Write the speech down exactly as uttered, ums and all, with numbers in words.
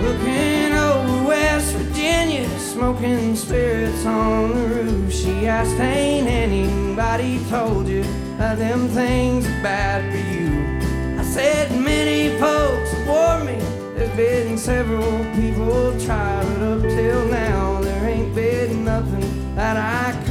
looking over West Virginia, smoking spirits on the roof. She asked, ain't anybody told you that them things are bad for you? I said, many folks have warned me. There's been several people try, but up till now there ain't been nothing that I